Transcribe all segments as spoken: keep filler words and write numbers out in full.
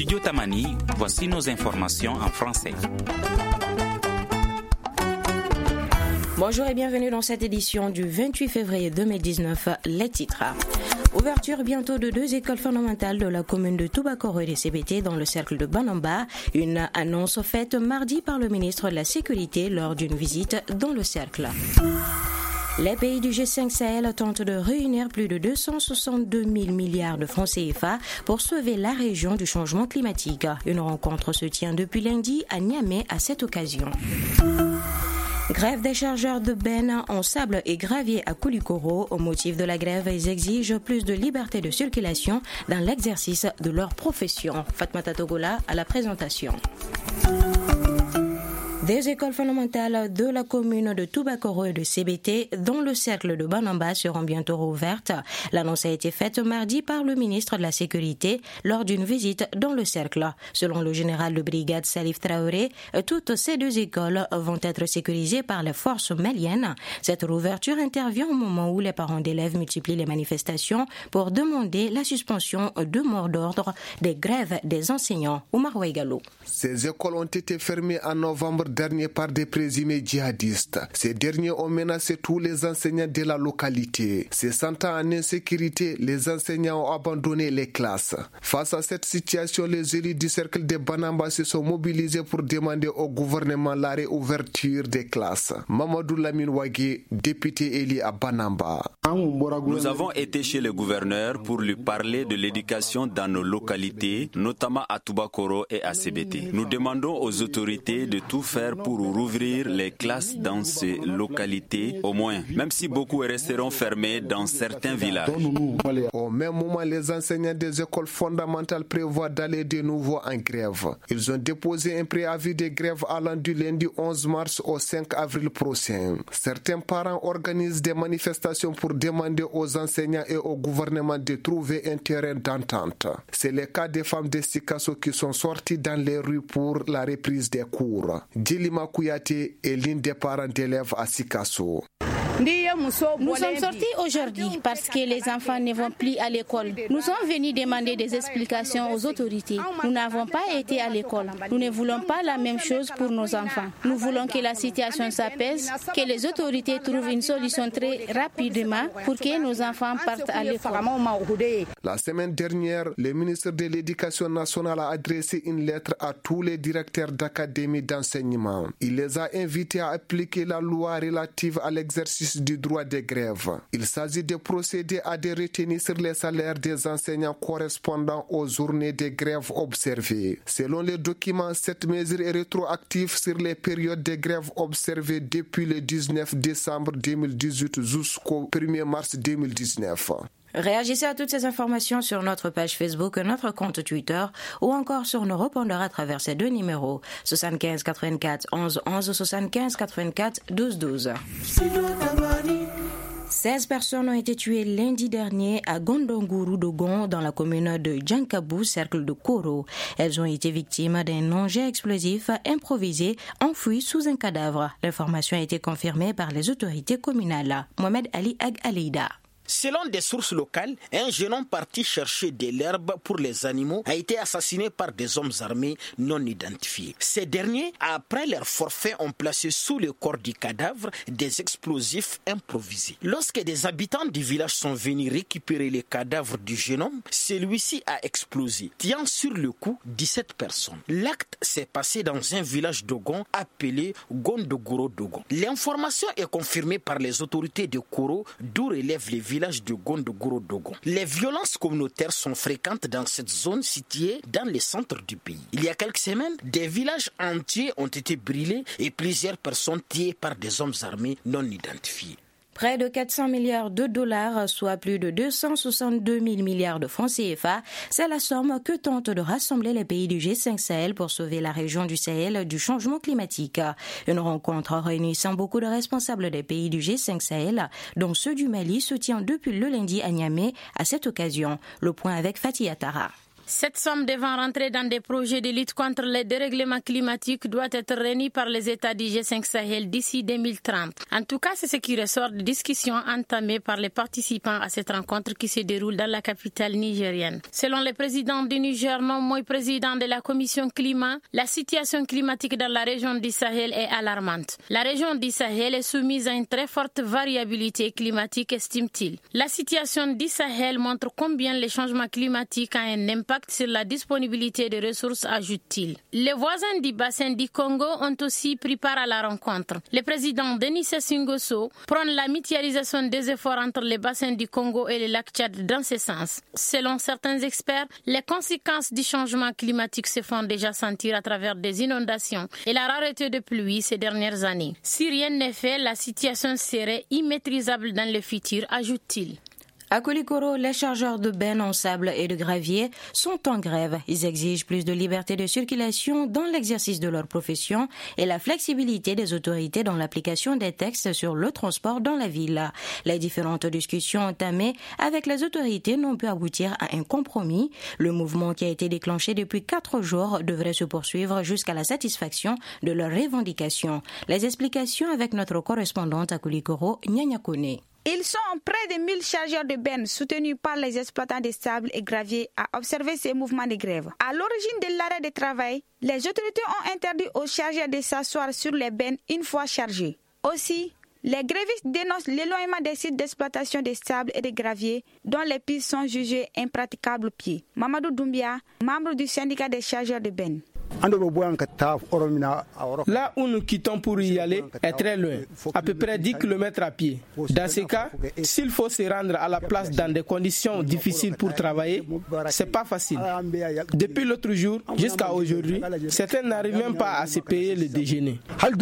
Studio Tamani, voici nos informations en français. Bonjour et bienvenue dans cette édition du vingt-huit février deux mille dix-neuf. Les titres. Ouverture bientôt de deux écoles fondamentales de la commune de Toubakoro et de C B T dans le cercle de Banamba. Une annonce faite mardi par le ministre de la Sécurité lors d'une visite dans le cercle. Les pays du G cinq Sahel tentent de réunir plus de deux cent soixante-deux mille milliards de francs C F A pour sauver la région du changement climatique. Une rencontre se tient depuis lundi à Niamey à cette occasion. Grève des chargeurs de bennes en sable et gravier à Koulikoro. Au motif de la grève, ils exigent plus de liberté de circulation dans l'exercice de leur profession. Fatmata Togola à la présentation. Des écoles fondamentales de la commune de Toubakoro et de C B T dans le cercle de Banamba seront bientôt rouvertes. L'annonce a été faite mardi par le ministre de la Sécurité lors d'une visite dans le cercle. Selon le général de brigade Salif Traoré, toutes ces deux écoles vont être sécurisées par les forces maliennes. Cette rouverture intervient au moment où les parents d'élèves multiplient les manifestations pour demander la suspension de mot d'ordre des grèves des enseignants. Oumar Ouaigalo. Ces écoles ont été fermées en novembre dernier par des présumés djihadistes. Ces derniers ont menacé tous les enseignants de la localité. Se sentant en insécurité, les enseignants ont abandonné les classes. Face à cette situation, les élus du cercle de Banamba se sont mobilisés pour demander au gouvernement la réouverture des classes. Mamadou Lamine Ouagé, député élu à Banamba. Nous avons été chez le gouverneur pour lui parler de l'éducation dans nos localités, notamment à Toubakoro et à C B T. Nous demandons aux autorités de tout faire pour rouvrir les classes dans ces localités, au moins, même si beaucoup resteront fermés dans certains villages. Au même moment, les enseignants des écoles fondamentales prévoient d'aller de nouveau en grève. Ils ont déposé un préavis de grève allant du lundi onze mars au cinq avril prochain. Certains parents organisent des manifestations pour demander aux enseignants et au gouvernement de trouver un terrain d'entente. C'est le cas des femmes de Sikasso qui sont sorties dans les rues pour la reprise des cours. Djilima Kouyaté est l'une des parents d'élèves à Sikasso. Nous sommes sortis aujourd'hui parce que les enfants ne vont plus à l'école. Nous sommes venus demander des explications aux autorités. Nous n'avons pas été à l'école. Nous ne voulons pas la même chose pour nos enfants. Nous voulons que la situation s'apaise, que les autorités trouvent une solution très rapidement pour que nos enfants partent à l'école. La semaine dernière, le ministre de l'Éducation nationale a adressé une lettre à tous les directeurs d'académie d'enseignement. Il les a invités à appliquer la loi relative à l'exercice du droit de grève. Il s'agit de procéder à des retenues sur les salaires des enseignants correspondant aux journées de grève observées. Selon les documents, cette mesure est rétroactive sur les périodes de grève observées depuis le dix-neuf décembre deux mille dix-huit jusqu'au premier mars deux mille dix-neuf. Réagissez à toutes ces informations sur notre page Facebook, notre compte Twitter ou encore sur nos répondeurs à travers ces deux numéros soixante-quinze quatre-vingt-quatre onze onze soixante-quinze quatre-vingt-quatre douze douze. seize personnes ont été tuées lundi dernier à Gondonguru Dogon dans la commune de Djankabou, cercle de Koro. Elles ont été victimes d'un engin explosif improvisé enfoui sous un cadavre. L'information a été confirmée par les autorités communales. Mohamed Ali Ag Aleida. Selon des sources locales, un jeune homme parti chercher de l'herbe pour les animaux a été assassiné par des hommes armés non identifiés. Ces derniers, après leur forfait, ont placé sous le corps du cadavre des explosifs improvisés. Lorsque des habitants du village sont venus récupérer le cadavre du jeune homme, celui-ci a explosé, tuant sur le coup dix-sept personnes. L'acte s'est passé dans un village Dogon appelé Gondogoro Dogon. L'information est confirmée par les autorités de Koro, d'où relèvent les villages de Gondogoro Dogon. Les violences communautaires sont fréquentes dans cette zone située dans le centre du pays. Il y a quelques semaines, des villages entiers ont été brûlés et plusieurs personnes tuées par des hommes armés non identifiés. Près de quatre cents milliards de dollars, soit plus de deux cent soixante-deux mille milliards de francs C F A, c'est la somme que tentent de rassembler les pays du G cinq Sahel pour sauver la région du Sahel du changement climatique. Une rencontre réunissant beaucoup de responsables des pays du G cinq Sahel, dont ceux du Mali, se tient depuis le lundi à Niamey à cette occasion. Le point avec Fatih Attara. Cette somme devant rentrer dans des projets de lutte contre les dérèglements climatiques doit être réunie par les États du G cinq Sahel d'ici deux mille trente. En tout cas, c'est ce qui ressort de discussions entamées par les participants à cette rencontre qui se déroule dans la capitale nigérienne. Selon le président du Niger, non moi président de la commission climat, la situation climatique dans la région du Sahel est alarmante. La région du Sahel est soumise à une très forte variabilité climatique, estime-t-il. La situation du Sahel montre combien le changement climatique a un impact sur la disponibilité de ressources, ajoute-t-il. Les voisins du bassin du Congo ont aussi pris part à la rencontre. Le président Denis Sassou Nguesso prône la mutualisation des efforts entre les bassins du Congo et le lac Tchad dans ce sens. Selon certains experts, les conséquences du changement climatique se font déjà sentir à travers des inondations et la rareté de pluie ces dernières années. Si rien n'est fait, la situation serait immaîtrisable dans le futur, ajoute-t-il. À Koulikoro, les chargeurs de bennes en sable et de gravier sont en grève. Ils exigent plus de liberté de circulation dans l'exercice de leur profession et la flexibilité des autorités dans l'application des textes sur le transport dans la ville. Les différentes discussions entamées avec les autorités n'ont pu aboutir à un compromis. Le mouvement qui a été déclenché depuis quatre jours devrait se poursuivre jusqu'à la satisfaction de leurs revendications. Les explications avec notre correspondante à Koulikoro, Nyanya Kone. Ils sont près de mille chargeurs de bennes soutenus par les exploitants de sable et gravier à observer ces mouvements de grève. À l'origine de l'arrêt de travail, les autorités ont interdit aux chargeurs de s'asseoir sur les bennes une fois chargés. Aussi, les grévistes dénoncent l'éloignement des sites d'exploitation de sable et de gravier dont les pistes sont jugées impraticables pied. Mamadou Doumbia, membre du syndicat des chargeurs de bennes. Là où nous quittons pour y aller est très loin, à peu près dix kilomètres à pied. Dans ces cas, s'il faut se rendre à la place dans des conditions difficiles pour travailler, c'est pas facile. Depuis l'autre jour jusqu'à aujourd'hui, certains n'arrivent même pas à se payer le déjeuner.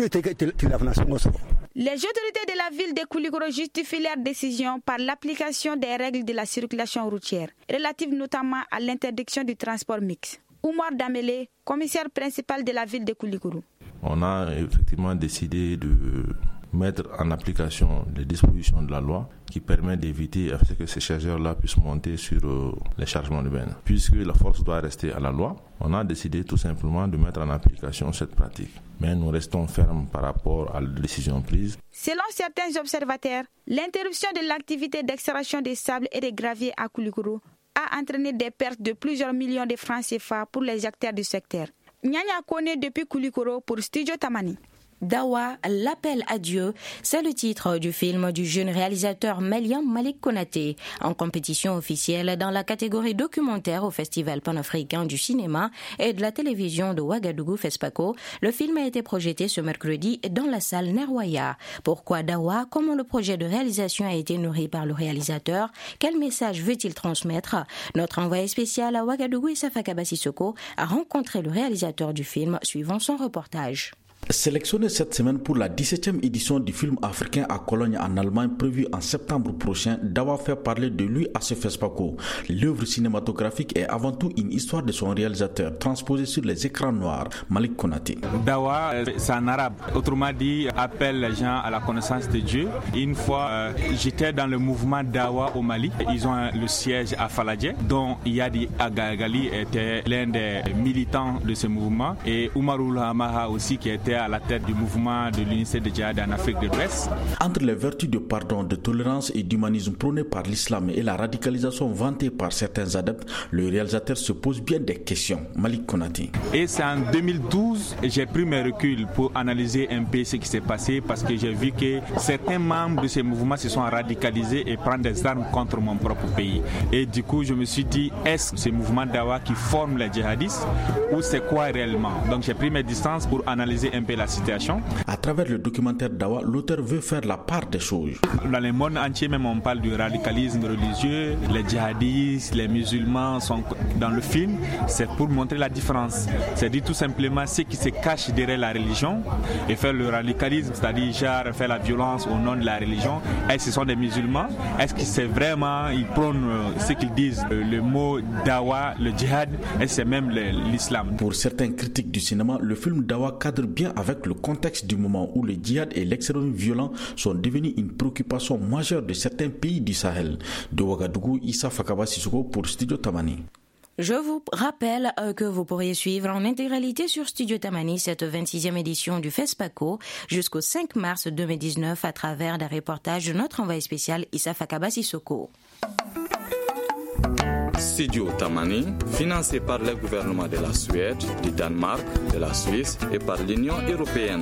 Les autorités de la ville de Koulikoro justifient leur décision par l'application des règles de la circulation routière, relatives notamment à l'interdiction du transport mixte. Oumar Damele, commissaire principal de la ville de Koulikoro. On a effectivement décidé de mettre en application les dispositions de la loi qui permet d'éviter à ce que ces chargeurs-là puissent monter sur euh, les chargements de bennes. Puisque la force doit rester à la loi, on a décidé tout simplement de mettre en application cette pratique. Mais nous restons fermes par rapport à la décision prise. Selon certains observateurs, l'interruption de l'activité d'extraction de sable et de gravier à Koulikoro a entraîné des pertes de plusieurs millions de francs C F A pour les acteurs du secteur. Nyanya Kone depuis Koulikoro pour Studio Tamani. Dawa, l'appel à Dieu, c'est le titre du film du jeune réalisateur malien Malik Konaté, en compétition officielle dans la catégorie documentaire au Festival panafricain du cinéma et de la télévision de Ouagadougou FESPACO. Le film a été projeté ce mercredi dans la salle Nerwaya. Pourquoi Dawa? Comment le projet de réalisation a été nourri par le réalisateur? Quel message veut-il transmettre? Notre envoyé spécial à Ouagadougou, Issafaka Kabasisoko, a rencontré le réalisateur du film suivant son reportage. Sélectionné cette semaine pour la dix-septième édition du film africain à Cologne en Allemagne prévue en septembre prochain, Dawa fait parler de lui à ce FESPACO. L'œuvre cinématographique est avant tout une histoire de son réalisateur transposée sur les écrans noirs, Malik Konaté. Dawa, c'est en arabe. Autrement dit, appelle les gens à la connaissance de Dieu. Une fois, euh, j'étais dans le mouvement Dawa au Mali. Ils ont le siège à Faladje, dont Yadi Agagali était l'un des militants de ce mouvement, et Oumarou Hamaha aussi qui était à la tête du mouvement de l'unité de djihad en Afrique de l'Ouest. Entre les vertus de pardon, de tolérance et d'humanisme prônées par l'islam et la radicalisation vantée par certains adeptes, le réalisateur se pose bien des questions. Malik Konaté. Et c'est en deux mille douze que j'ai pris mes reculs pour analyser un peu ce qui s'est passé parce que j'ai vu que certains membres de ces mouvements se sont radicalisés et prennent des armes contre mon propre pays. Et du coup, je me suis dit, est-ce ces mouvements dawa qui forment les djihadistes ou c'est quoi réellement? Donc j'ai pris mes distances pour analyser un peu la situation. À travers le documentaire Dawa, l'auteur veut faire la part des choses. Dans le monde entier, même on parle du radicalisme religieux, les djihadistes, les musulmans sont dans le film, c'est pour montrer la différence. C'est-à-dire tout simplement ce qui se cache derrière la religion et faire le radicalisme, c'est-à-dire genre faire la violence au nom de la religion. Est-ce que ce sont des musulmans? Est-ce que c'est vraiment, ils prônent ce qu'ils disent, le mot Dawa, le djihad, est-ce que c'est même l'islam? Pour certains critiques du cinéma, le film Dawa cadre bien avec le contexte du moment où le djihad et l'extrémisme violent sont devenus une préoccupation majeure de certains pays du Sahel. De Ouagadougou, Issa Fakaba Sissoko pour Studio Tamani. Je vous rappelle que vous pourriez suivre en intégralité sur Studio Tamani cette vingt-sixième édition du FESPACO jusqu'au cinq mars deux mille dix-neuf à travers des reportages de notre envoyé spécial Issa Fakaba Sissoko. Studio Tamani, financé par le gouvernement de la Suède, du Danemark, de la Suisse et par l'Union européenne.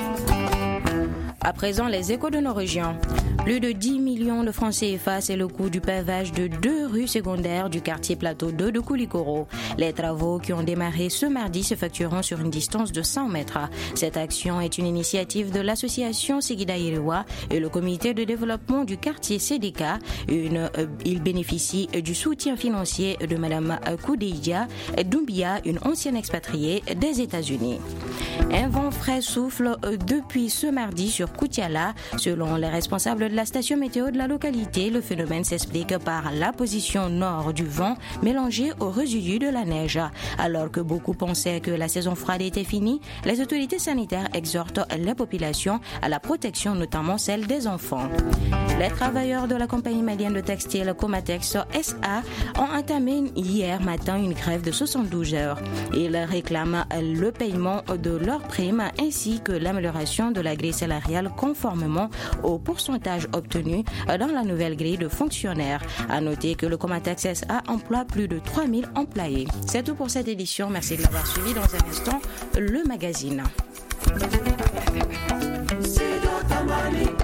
À présent, les échos de nos régions. Plus de dix millions de francs C F A, c'est le coût du pavage de deux rues secondaires du quartier Plateau deux de Koulikoro. Les travaux qui ont démarré ce mardi se factureront sur une distance de cent mètres. Cette action est une initiative de l'association Sigida Iriwa et le comité de développement du quartier C D K. Une, euh, il bénéficie du soutien financier de Mme Koudeïdia Doumbia, une ancienne expatriée des États-Unis. Un vent frais souffle depuis ce mardi sur Koutiala. Selon les responsables de la station météo de la localité, le phénomène s'explique par la position nord du vent mélangée aux résidus de la neige. Alors que beaucoup pensaient que la saison froide était finie, les autorités sanitaires exhortent les populations à la protection, notamment celle des enfants. Les travailleurs de la compagnie malienne de textile Comatex S A ont entamé hier matin une grève de soixante-douze heures. Ils réclament le paiement de leurs primes ainsi que l'amélioration de la grille salariale conformément au pourcentage obtenu dans la nouvelle grille de fonctionnaires. À noter que le Comatex S A emploie plus de trois mille employés. C'est tout pour cette édition. Merci de l'avoir suivi. Dans un instant, le magazine.